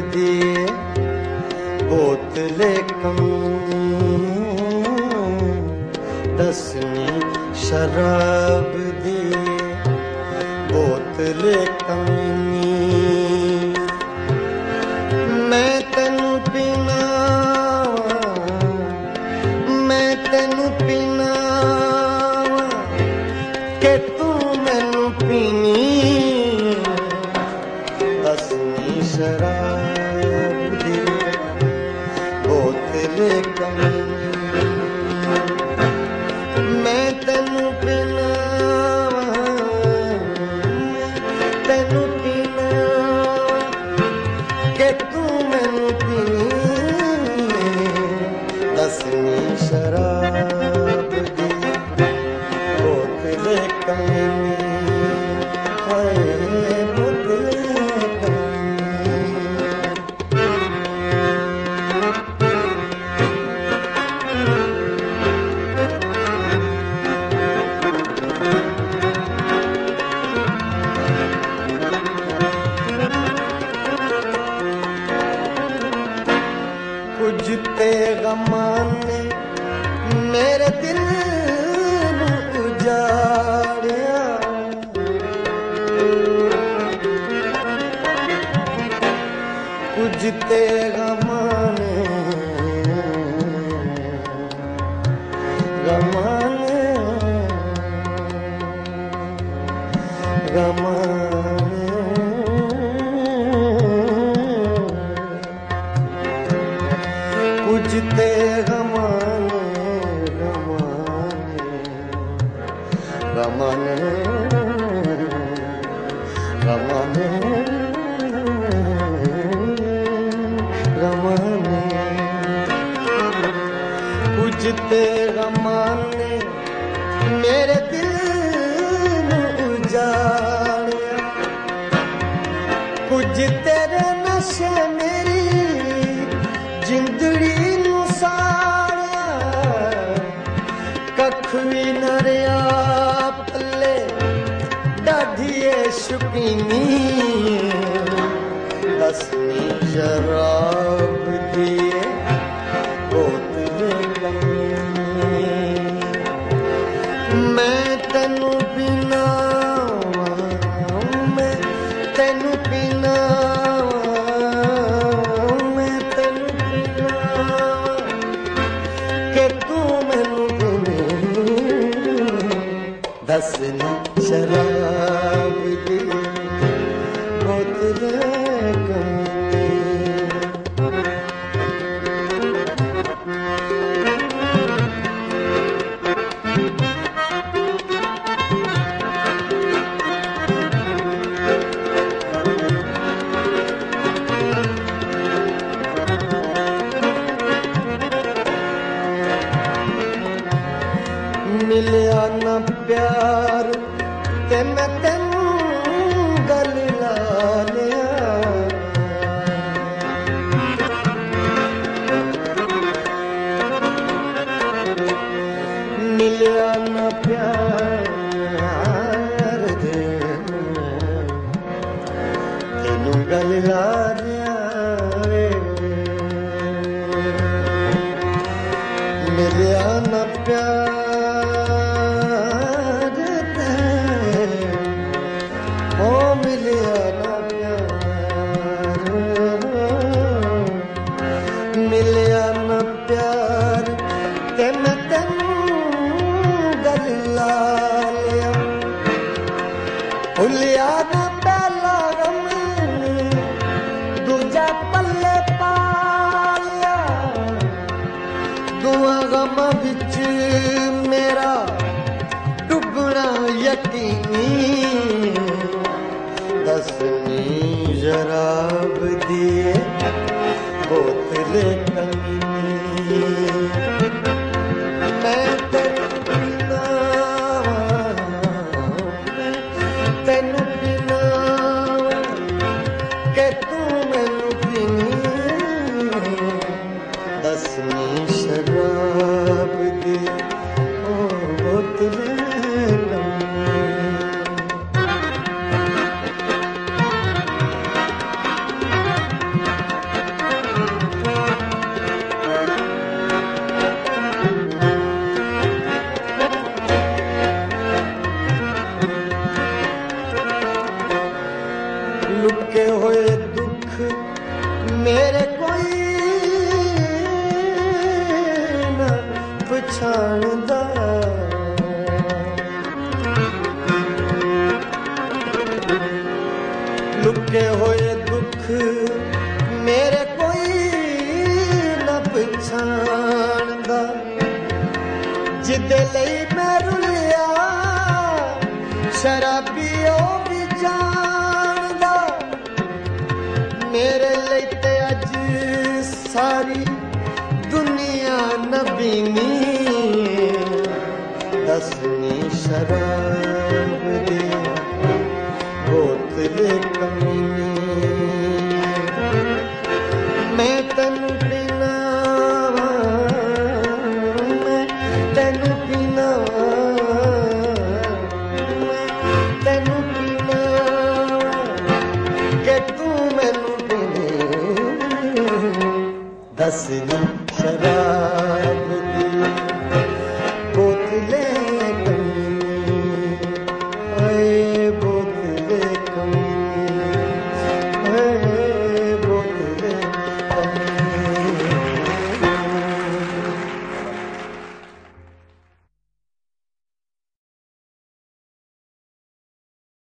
दिए बोतले कम, 10वीं शराब दिए बोतले कम। मैं तेनू पीना, मैं तेनू पीना के तू मैनू पीनी, 10वीं शराब दिए बोतले कम। मैं तेनू पीना, तेनू पीना के तू मैनू पीनी, 10वीं शराब दिए बोतले कम। कुछ ते गमां ने मेरे दिल नूं उजाड़िया, कुछ ते गमां ने, गमां ने, गमां कुछ ते गमाने, गमाने, गमाने, गमाने, कुछ ते गमाने मेरे दिल नूं उजाड़िया, कुछ तेरे नशे मेरी जिंदड़ी नूं साड़िया, कख भी न रिया पल्ले डाढिए शकीनी, 10वीं शराब दिए बोतले कम। मैं तेनू पीना, मैं तेनू पीना, मैं तेनू पीना के तू मैनू पीनी, 10वीं शराब दिए बोतले कम। मिलिया ना प्यार ते मैं तेनू गल ला लिया, मिलिया ना प्यार तेनू गल ला लिया, मिलिया ना प्यार मिलिया ना प्यार, मिलिया ना प्यार ते मैं तेनू गल ला लिया, भुलिया ना पहला गम दूजा पल्ले पा लिया, दुआ गम विच मेरा डुबना यकीनी, 10वीं शराब दिए बोतले कमीनी। मैं तेनू पीना, तेनू पीना के तू मैनू पीनी, 10वीं शराब दिए बोतले कमीनी। मेरे कोई ना पछाणदा लुके होए दुख मेरे कोई ना पछाणदा जिदे लई मैं रुलिया शराबी ओ भी जानदा मेरे लई ते अज सारी दुनिया नबीनी दसवीं शराब दे बोतल कमीनी मैं तैनू पीना मैं तैनू पीना मैं तैनू पीना कि तू मैनू पीने दसवीं शराब